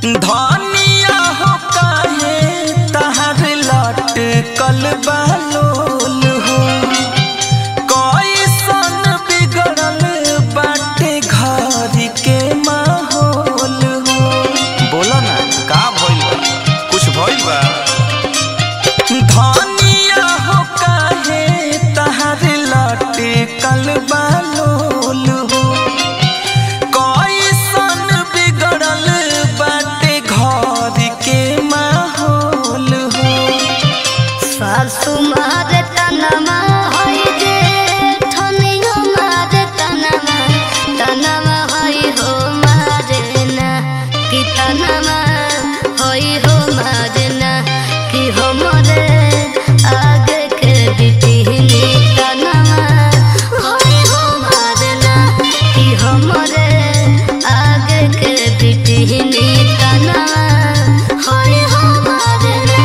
धनिया हो काहे तहर लटकल बालोल हो, कैसन बिगड़ल बाटे घर के माहौल हो। बोला ना का भइल बा, कुछ भइल बा? धनिया हो काहे तहर लटकल बालोल हो, कैसन बिगड़ल बाटे घर के माहौल हो। सासु मारे तनमा होई जे ठनियो मारे तनमा, तनमा होई हो मारे ना कि तनमा होई हो मारे ना कि हमरे आगे के बिटिहनी तनमा होई हो मारे ना कि हमरे आगे के बिटिहनी तनमा होई हो मारे ना।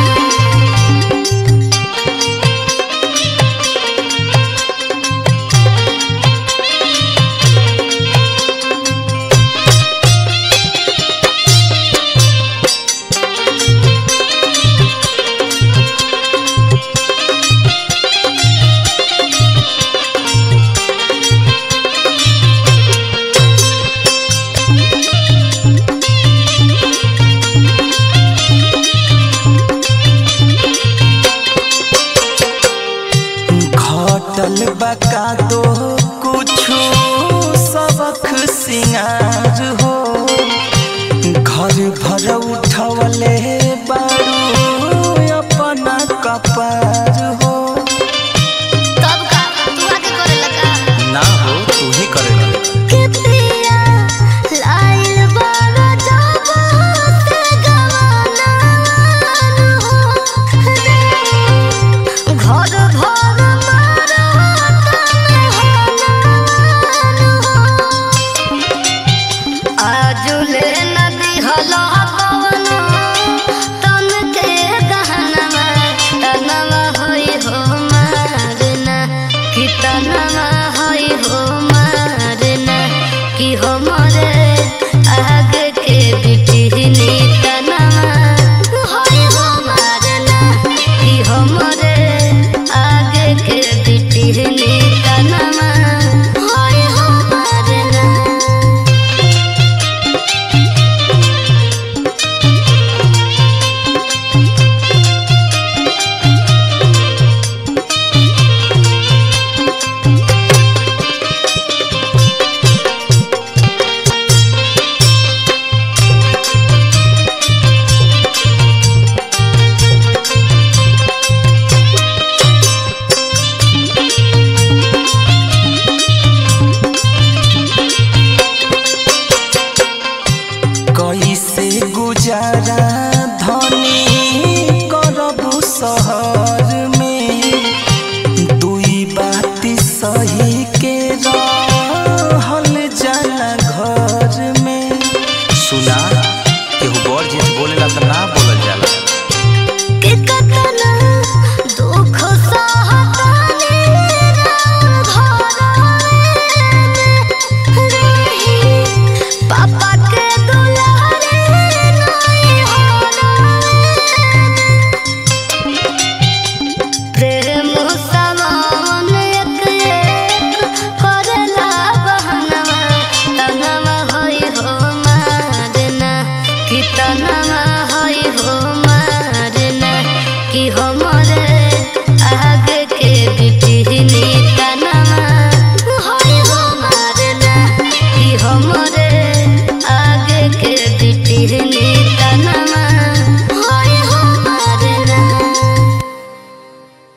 घटल बका दो कुछु सबक सिंगार हो, घर भर उठवले बारू अपना कपार हो। तब का तू आके करे लगा ना हो तू ही करे लगे। कि पिया लाइल बारा जब होते गवाना हो रे, घर भर मारा तने होना हो। आजुले नदी हला पवनो तन के गहनमा, तनमा होई हो मारना कि तनमा होई हो मारना कि हमरे आगे के बिटिहनी तनमा होई हो मारना कि हमरे आगे के बिटिहनी तनमा होई हो मारना। कैसे गुजारा धनी करबू शहर में, दुई बात सही के रहल जाला घर में। सुना केहू बड़ चीज बोलेला त ना बोल